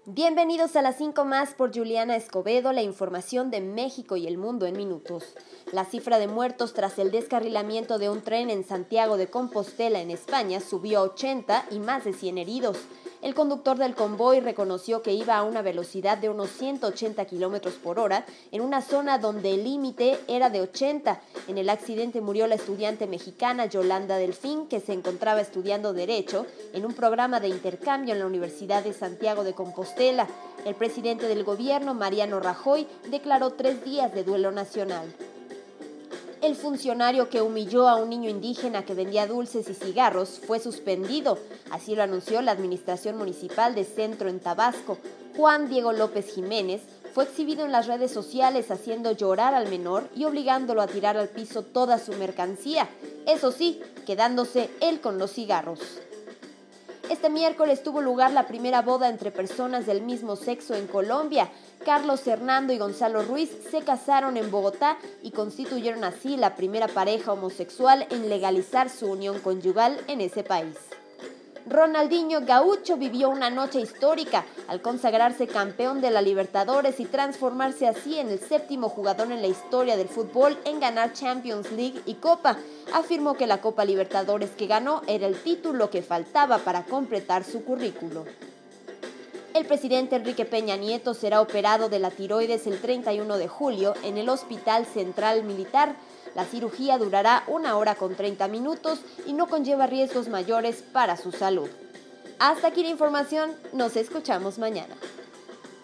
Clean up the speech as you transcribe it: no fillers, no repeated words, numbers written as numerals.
Bienvenidos a las 5 más por Juliana Escobedo, la información de México y el mundo en minutos. La cifra de muertos tras el descarrilamiento de un tren en Santiago de Compostela, en España, subió a 80 y más de 100 heridos. El conductor del convoy reconoció que iba a una velocidad de unos 180 kilómetros por hora en una zona donde el límite era de 80. En el accidente murió la estudiante mexicana Yolanda Delfín, que se encontraba estudiando Derecho en un programa de intercambio en la Universidad de Santiago de Compostela. El presidente del gobierno, Mariano Rajoy, declaró 3 días de duelo nacional. El funcionario que humilló a un niño indígena que vendía dulces y cigarros fue suspendido, así lo anunció la Administración Municipal de Centro en Tabasco. Juan Diego López Jiménez fue exhibido en las redes sociales haciendo llorar al menor y obligándolo a tirar al piso toda su mercancía, eso sí, quedándose él con los cigarros. Este miércoles tuvo lugar la primera boda entre personas del mismo sexo en Colombia. Carlos Hernando y Gonzalo Ruiz se casaron en Bogotá y constituyeron así la primera pareja homosexual en legalizar su unión conyugal en ese país. Ronaldinho Gaúcho vivió una noche histórica al consagrarse campeón de la Libertadores y transformarse así en el 7º jugador en la historia del fútbol en ganar Champions League y Copa. Afirmó que la Copa Libertadores que ganó era el título que faltaba para completar su currículo. El presidente Enrique Peña Nieto será operado de la tiroides el 31 de julio en el Hospital Central Militar. La cirugía durará 1 hora con 30 minutos y no conlleva riesgos mayores para su salud. Hasta aquí la información, nos escuchamos mañana.